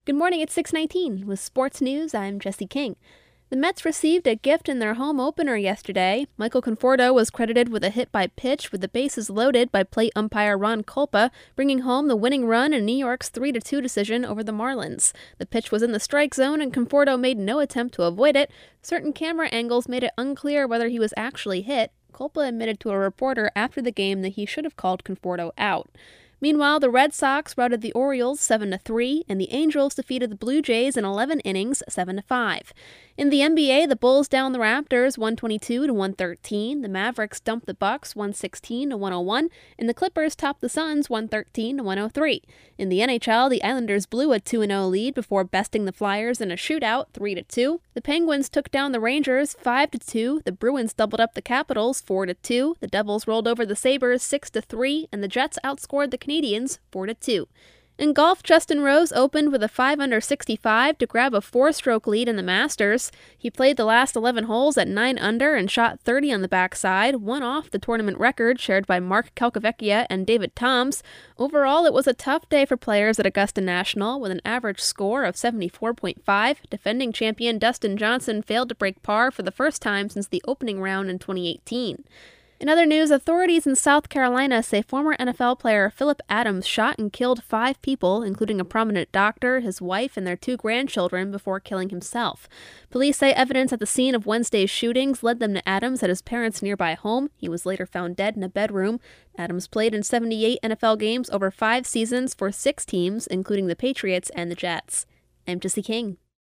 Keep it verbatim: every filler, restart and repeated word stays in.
Good morning, it's six nineteen. With sports news, I'm Jesse King. The Mets received a gift in their home opener yesterday. Michael Conforto was credited with a hit by pitch with the bases loaded by plate umpire Ron Kulpa, bringing home the winning run in New York's three to two decision over the Marlins. The pitch was in the strike zone and Conforto made no attempt to avoid it. Certain camera angles made it unclear whether he was actually hit. Kulpa admitted to a reporter after the game that he should have called Conforto out. Meanwhile, the Red Sox routed the Orioles seven to three, and the Angels defeated the Blue Jays in eleven innings, seven to five. In the N B A, the Bulls downed the Raptors one twenty-two to one thirteen, the Mavericks dumped the Bucks one sixteen to one oh one, and the Clippers topped the Suns one thirteen to one oh three. In the N H L, the Islanders blew a two oh lead before besting the Flyers in a shootout three to two. The Penguins took down the Rangers five to two, the Bruins doubled up the Capitals four to two, the Devils rolled over the Sabres six to three, and the Jets outscored the Canadiens four to two. In golf, Justin Rose opened with a five under sixty-five to grab a four-stroke lead in the Masters. He played the last eleven holes at nine under and shot thirty on the backside, one off the tournament record shared by Mark Calcavecchia and David Toms. Overall, it was a tough day for players at Augusta National with an average score of seventy-four point five. Defending champion Dustin Johnson failed to break par for the first time since the opening round in twenty eighteen. In other news, authorities in South Carolina say former N F L player Phillip Adams shot and killed five people, including a prominent doctor, his wife, and their two grandchildren, before killing himself. Police say evidence at the scene of Wednesday's shootings led them to Adams at his parents' nearby home. He was later found dead in a bedroom. Adams played in seventy-eight N F L games over five seasons for six teams, including the Patriots and the Jets. I'm Jesse King.